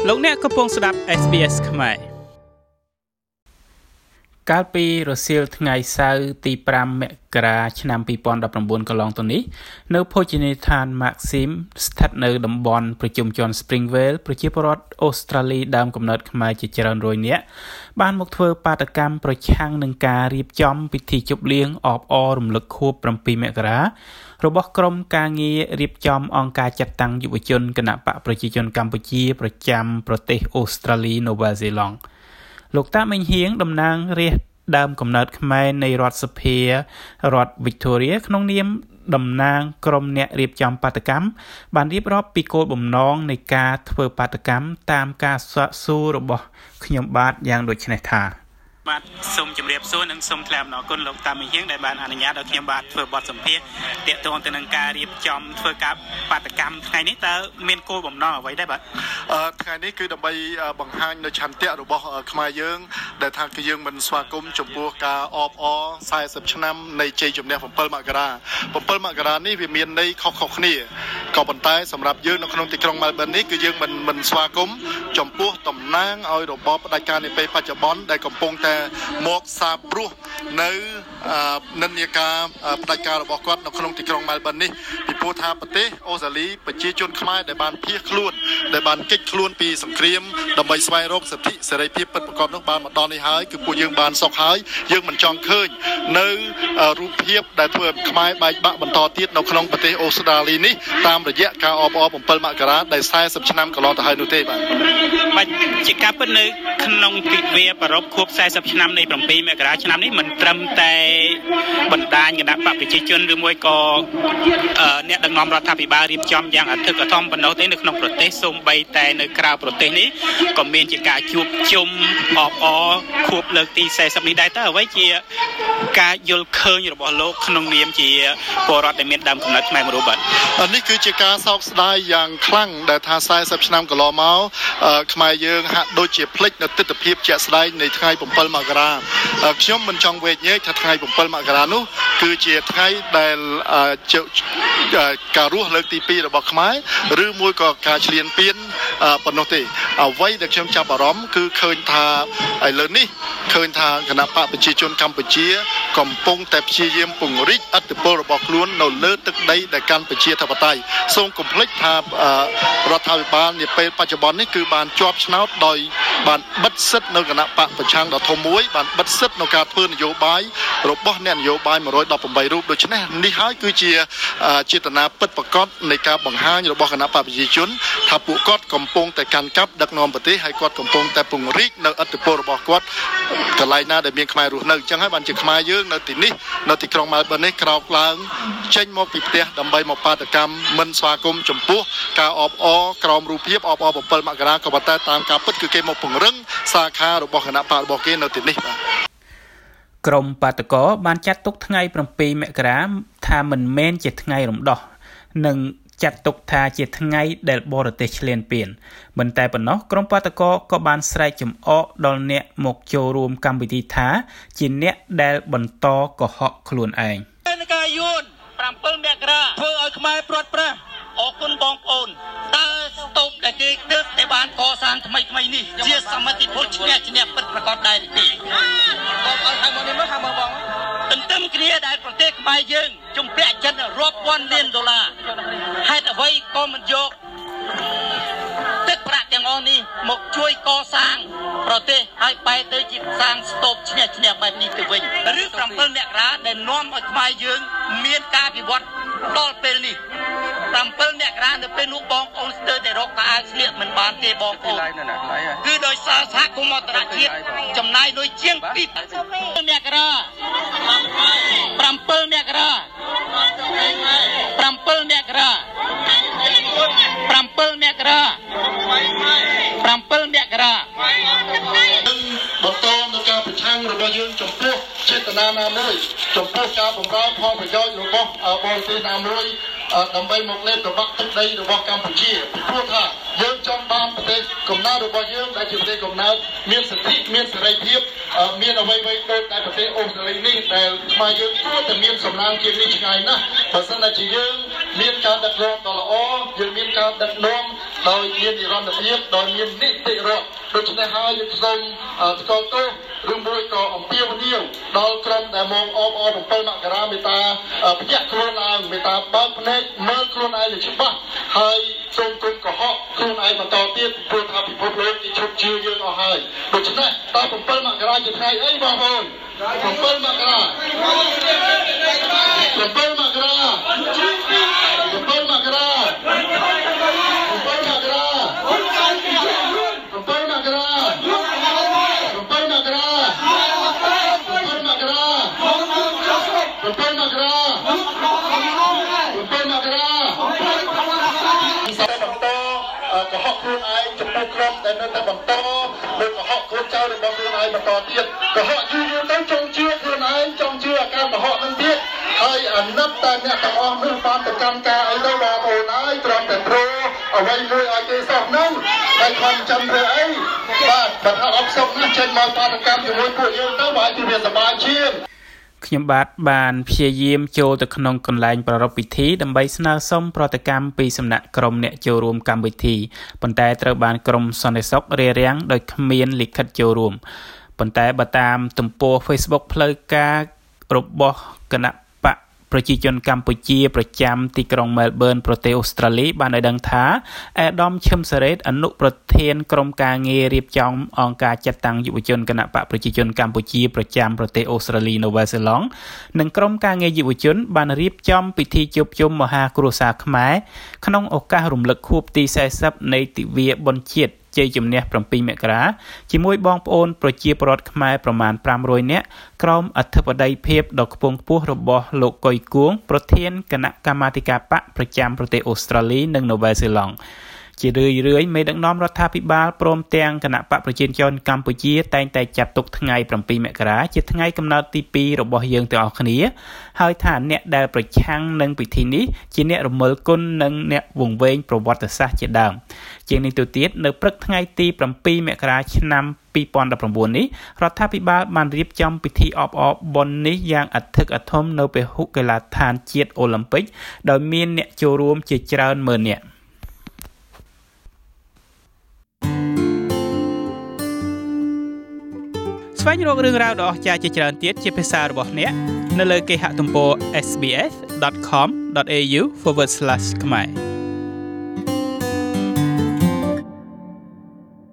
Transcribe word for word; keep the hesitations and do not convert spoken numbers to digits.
លោកអ្នកកំពុងស្ដាប់ เอส บี เอส ខ្មែរកាលពីរសៀលថ្ងៃសៅរ៍ទីfiveមករាឆ្នាំtwenty nineteenកន្លងទៅនេះនៅភោជនីយដ្ឋាន Maxim ស្ថិតនៅតំបន់ប្រជុំជន Springvale ប្រជាពលរដ្ឋអូស្ត្រាលីដើមកំណើតខ្មែរជាច្រើនរយនាក់បានមកធ្វើបាតកម្មប្រឆាំងនឹងការរៀបចំពិធីជប់លៀងអបអររំលឹកខួបsevenមករារបស់ក្រុមការងាររៀបចំអង្គការចាត់តាំងយុវជនគណបកប្រជាជនកម្ពុជាប្រចាំប្រទេសអូស្ត្រាលីនូវែលសេឡង់លោកតាមិញហៀងតំណាងរាស្ត្រដើមកំណើតខ្មែរនៃរដ្ឋសភារដ្ឋ Victoria ក្នុងនាមតំណាងក្រុមអ្នករៀបចំបាតកម្មបានរៀបរាប់ពីគោលបំណងនៃការធ្វើបាតកម្មតាមការសាកសួររបស់ខ្ញុំបាទយ៉ាងដូចនេះថាបាទសូមជម្រាបសួរនិងសូមថ្លែងអំណរគុណលោកតាមិញហៀងដែលបានអនុញ្ញាតឲ្យខ្ញុំបាទធ្វើបទសម្ភាសន៍ទាក់ទងទៅនឹងការរៀបចំធ្វើការបាតកម្មថ្ងៃនេះតើមានគោលបំណងអ្វីដែរបាទអឺថ្ងៃនេះគឺដើម្បីបង្ហាញនៅឆន្ទៈរបស់ខ្មែរយើងដែលថាគឺយើងមិនស្វាគមន៍ចំពោះការអបអរfortyឆ្នាំនៃជ័យជំនះsevenមករាsevenមករានេះវាមានន័យខុសៗគ្នាក៏ប៉ុន្តែសម្រាប់យើងនៅក្នុងទីក្រុង Melbourne នេះគឺយើងមិនមិនស្វាគមន៍ចំពោះតំណាងឲ្យរបបផ្ដាច់ការនាពេលបច្ចុប្បន្នដែលកំពុងតែមកសាបព្រោះនៅនិន្នាការផ្ដាច់ការរបស់គាត់នៅក្នុងទីក្រុង Melbourne នេះពីព្រោះថាប្រទេសអូស្ត្រាលីប្រជាជនខ្មែរដែលបានភៀសខ្លួនដែលបានគេចខ្លួនពីសង្គ្រាមដើម្បីស្វែងរកសិទ្ធិសេរីភាពពិតប្រាកដនោះបានមកដល់នេះហើយគឺពួកយើងបានសុខហើយយើងមិនចង់ឃើញនៅរូបភាពដែលធ្វើឲ្យខ្មែរបែកបាក់បន្តទៀតនៅក្នុងប្រទេសអូស្ត្រាលីនេះតាមរយៈការអបអរsevenមករាដែលfortyឆ្នាំកន្លងទៅហើយនោះទេបាទបាទជាការពិតនៅក្នុងទិវាប្រារព្ធខួបfortyឆ្នាំនៃsevenមករាឆ្នាំនេះមិនត្រឹមតែបណ្ដាញគណៈបកប្រជាជនឬមួយក៏អ្នកដឹកនាំរដ្ឋាភិបាលរៀបចំយ៉ាងអធិកអធមប៉ុណ្ណោះទេនៅក្នុងប្រទេសសូម្បីតែនៅក្រៅប្រទេសនេះក៏មានជាការជួបជុំអបអរខួបលើកទីfortyនេះដែរតើអ្វីជាការយល់ឃើញរបស់លោកក្នុងនាមជាពលរដ្ឋដែលមានដើមកំណើតខ្មែរមួយរូបបាទនេះគឺជាការសោកស្ដាយយ៉ាងខ្លាំងដែលថាfortyឆ្នាំកន្លងមកខ្មែរយើងហាក់ដូចជាភ្លេចនៅទិដ្ឋភាពជាក់ស្ដែងនៃថ្ងៃsevenមករាខ្ញុំមិនចង់វែកញែកថាថ្ងៃsevenមករានោះគឺជាថ្ងៃដែលការរស់លើកទីtwoរបស់ខ្មែរឬមួយក៏ការឈ្លានពានប៉ុណ្ណោះទេអ្វីដែលខ្ញុំចាប់អារម្មណ៍គឺឃើញថាឥឡូវនេះឃើញថាគណៈបកប្រជាជនកម្ពុជាកំពុងតែព្យាយាមពង្រីកឥទ្ធិពលរបស់ខ្លួននៅលើទឹកដីដែលកាន់ប្រជាធិបតេយ្យសូមកុំភ្លេចថារដ្ឋាភិបាលនាពេលបច្ចុប្បន្ននេះគឺបានជាប់ឆ្នោតដោយបានបិទសិទ្ធនៅគណៈបកប្រឆាំងដ៏ធំមួយបានបិទសិទ្ធនៅការធ្វើនយោបាយរបស់អ្នកនយោបាយone hundred eighteenរូបដូច្នេះនេះហើយគឺជាចេតនាពិតប្រាកដនៃការបង្ហាញរបស់គណៈបកប្រជាជនថាពួកគាត់កំពុងតែកាន់កាប់ដឹកនាំប្រទេសហើយគាត់កំពុងតែពង្រីកនៅឥទ្ធិពលរបស់គាត់កន្លែងណាដែលមានខ្មែររស់នៅអញ្ចឹងហើយបានជាខ្មែរយើងនៅទីនេះនៅទីក្រុង Melbourne នេះក្រោកឡើងចេញមកពីផ្ទះដើម្បីមកបាតកម្មមិនស្វាគមន៍ចំពោះការអបអរក្រោមរូបភាពអបអរsevenមករាក៏ប៉ុន្តែតាមការពិតគឺគេមកពង្រឹងសាខារបស់គណៈបករបស់គេនៅទីនេះបាទក្រុមបាតកោបានចាត់ទុកថ្ងៃsevenមករាថាមិនមែនជាថ្ងៃរំដោះនិងចាត់ទុកថាជាថ្ងៃដែលបរទេសឈ្លានពានមិនតែប៉ុណ្ណោះក្រុមបាតកោក៏បានស្រែកចំអកដល់អ្នកមកចូលរួមកម្មវិធីថាជាអ្នកដែលបន្តកុហកខ្លួនឯងនៃការយួនsevenមករាធ្វើឲ្យខ្មែរព្រាត់ប្រាសអរគុណបងប្អូនតើស្តុបដែលគេទើបតែបានកសាងថ្មីថ្មីនេះជាសមិទ្ធផលឈ្នះឈ្នះពិតប្រាកដដែរទេបងអត់ឲ្យមកនេះមកខាងមកបងទន្ទឹមគ្នាដែលប្រទេសខ្មែរយើងជំពាក់ចិត្តរាប់ពាន់លានដុល្លារហេតុអ្វីក៏មិនយកទឹកប្រាក់ទាំងអស់នេះមកជួយកសាងប្រទេសឲ្យបែរទៅជាសាងស្តុបឈ្នះឈ្នះបែបនេះទៅវិញឬsevenមករាដែលនាំឲ្យខ្មែរយើងមានការវិវត្តដល់ពេលនេះsevenមករានៅពេលនោះបងប្អូនស្ទើរតែរកកាអាវស្លៀកមិនបានទេបងប្អូនគឺដោយសារសហគមន៍អន្តរជាតិចំណាយលុយជាងtwoមករាsevenមករាsevenមករាsevenមករាsevenមករាបន្តនៅការប្រឆាំងរបស់យើងចំពោះចេតនាណាមួយចំពោះការបម្រើផលប្រយោជន៍របស់បរទេសណាមួយដើម្បីមកលេបប្របាក់ទឹកដីរបស់កម្ពុជាព្រោះថាយើងចង់បានប្រទេសកំណើតរបស់យើងដែលជាប្រទេសកំណើតមានសិទ្ធិមានសេរីភាពមានអ្វីៗដូចតែប្រទេសអូស្ត្រាលីនេះដែលខ្មែរយើងគួរតែមានសំណាងជាងនេះឆ្ងាយណាស់បើសិនតែជាយើងមានការដឹកនាំដ៏ល្អយើងមានការដឹកនាំដោយមាននិរន្តរភាពដោយមាននីតិរដ្ឋដូច្នេះហើយយើងសូមស្គាល់ទោសឬមួយក៏អំពាវនាវដល់ក្រុមដែលមកអបអរbảyមករាមេត្តាភ្ញាក់ខ្លួនឡើងមេត្តាបើកភ្នែកមើលខ្លួនឯងឲ្យច្បាស់ហើយសូមគុំកុហកខ្លួនឯងបន្តទៀតព្រោះថាពិភពលោកគេឈប់ជឿយើងអស់ហើយដូច្នេះតើbảyមករាជាថ្ងៃអីបងប្អូនbảyមករាbảyមករាbảyមករាbảyមករាbảyមករាbảyមករាbảyមករាbảyមករាbảyមករាសតបន្តកុហកខ្លួនឯងចំពោះក្រុមដែលនៅតែបន្តលើកុហកខ្លួនចៅរបស់ខ្លួនឯងបន្តទៀតកុហកយូរយូរទៅចង់ជឿខ្លួនឯងចង់ជឿអាការកុហកនឹងទៀតហើយអាណិតតែអ្នកទាំងអស់នោះបានទៅកម្មការអីទៅបងប្អូនហើយត្រង់តែព្រោះអ្វីមួយឲ្យគេសោះហ្នឹងហើយខំចាំធ្វើអីបាទបើថាអបសុកណាស់ចេញមកបាតកម្មជាមួយពួកយើងទៅបើជាវាសប្បាយជាងខ្ញុំបាទបានព្យាយាមចូលទៅក្នុងកន្លែងប្រារព្ធពិធីដើម្បីស្នើសុំប្រតិកម្មពីសំណាក់ក្រុមអ្នកចូលរួមកម្មវិធីប៉ុន្តែត្រូវបានក្រុមសន្តិសុខរារាំងដោយគ្មានលិខិតចូលរួមប៉ុន្តែបើតាមទំព័រ Facebook ផ្លូវការរបស់គណៈបកប្រជាជនកម្ពុជាប្រចាំទីក្រុង Melbourne ប្រទេសអូស្ត្រាលីបានឲ្យដឹងថាអាដាមឈឹមសារ៉េតអនុប្រធានក្រុមការងាររៀបចំអង្គការចាត់តាំងយុវជនគណៈបកប្រជាជនកម្ពុជាប្រចាំប្រទេសអូស្ត្រាលី Nova Zealand និងក្រុមការងារយុវជនបានរៀបចំពិធីជួបជុំមហាគ្រួសារខ្មែរក្នុងឱកាសរំលឹកខួបទីสี่สิบនៃទិវាបុណ្យជាតិជ័យជំនះbảyមករាជាមួយបងប្អូនប្រជាពលរដ្ឋខ្មែរប្រមាណfive hundredនាក់ក្រោមអធិបតីភាពដ៏ខ្ពង់ខ្ពស់របស់លោកកុយគួងប្រធានគណៈកម្មាធិការបកប្រចាំប្រទេសអូស្ត្រាលីនិង Nova Zealand ជារឿយរឿយមេដឹកនាំរដ្ឋាភិបាលព្រមទាំងគណៈបកប្រជាជនកម្ពុជាតែងតែចាត់ទុកថ្ងៃbảyមករាជាថ្ងៃកំណើតទីtwoរបស់យើងទាំងអស់គ្នាហើយថាអ្នកដែលប្រឆាំងនឹងពិធីនេះជាអ្នករមិលគុណនិងអ្នកវង្វេងប្រវត្តិសាស្ត្រជាដើមជាងនេះទៅទៀតនៅព្រឹកថ្ងៃទីbảyមករាឆ្នាំtwo thousand nineteenនេះរដ្ឋាភិបាលបានរៀបចំពិធីអបអរបុណ្យនេះយ៉ាងអធិកអធមនៅពហុកីឡដ្ឋានជាតិអូឡ িম্প ិកដោយមានអ្នកចូលរួមជាច្រើនម៉ឺននាក់ស្វែងរករឿងរ៉ាវដ៏អស្ចារ្យជាច្រើនទៀតជាភាសារបស់អ្នកនៅលើគេហទំព័រ s b s dot com dot a u forward slash ខ្មែរ